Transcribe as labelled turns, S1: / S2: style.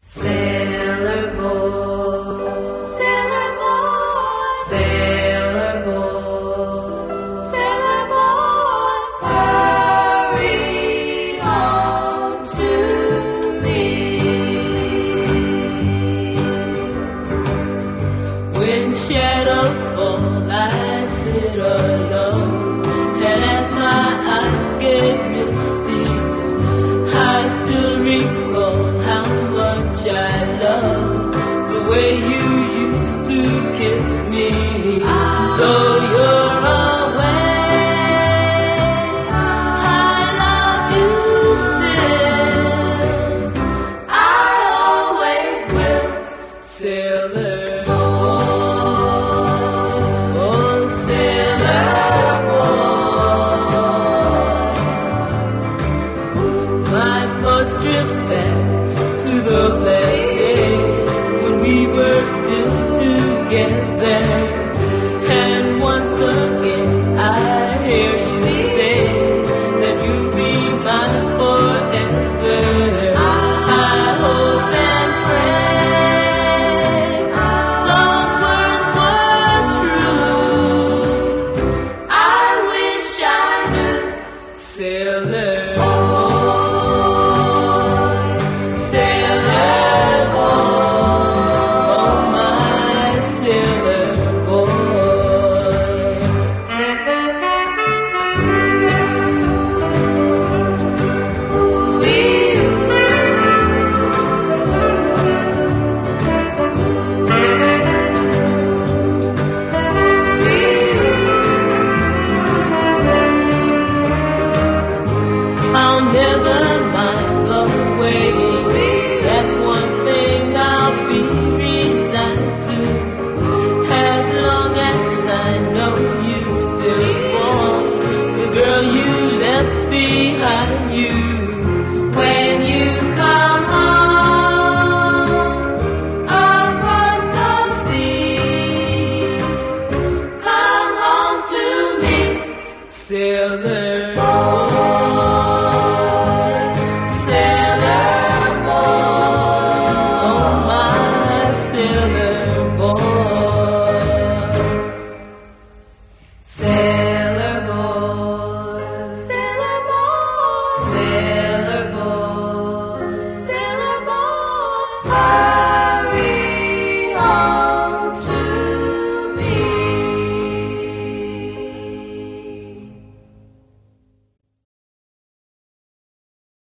S1: Sailor boy, sailor boy, sailor boy, sailor boy, hurry home to me. When shadows fall, I sit alone, and as my eyes get misty, I still recall how much I love the way you used to kiss me. Though you're away, I love you still. I always will, sailor boy, oh sailor boy. My thoughts drift back to those lands